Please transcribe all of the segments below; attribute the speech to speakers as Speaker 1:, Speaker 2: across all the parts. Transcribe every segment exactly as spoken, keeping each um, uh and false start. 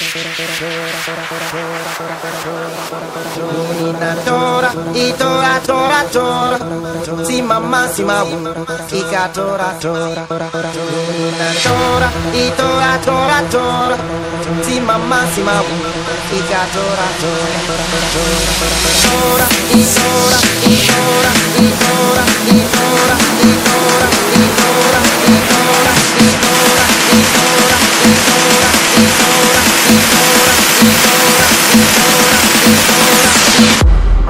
Speaker 1: Una tora, i tora tora tora, si mamma si ma i ca tora tora. Una tora, i tora tora tora, si mamma si ma i ca tora tora. Tora, i tora, i tora, i tora, i tora, i tora, i tora, i tora, i tora, i tora, i tora, i tora, i tora, i tora, i tora, i tora.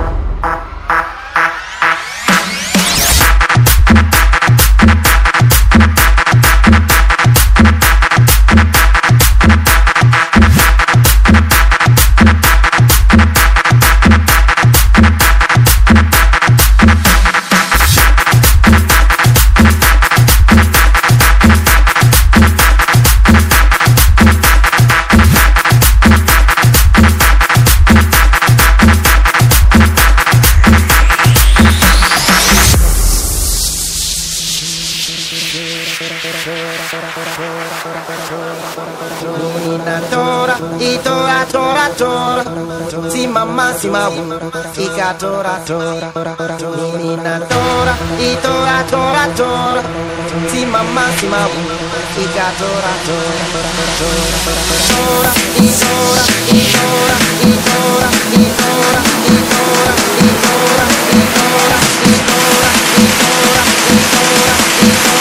Speaker 1: Una tora, i tora tora tora, si mamma si ma i ca tora tora. Una tora, i tora tora tora, si mamma si ma i ca tora tora. Tora, i tora, i tora, i tora, i tora, i tora, i tora, i tora, i tora, i tora, i tora, i tora.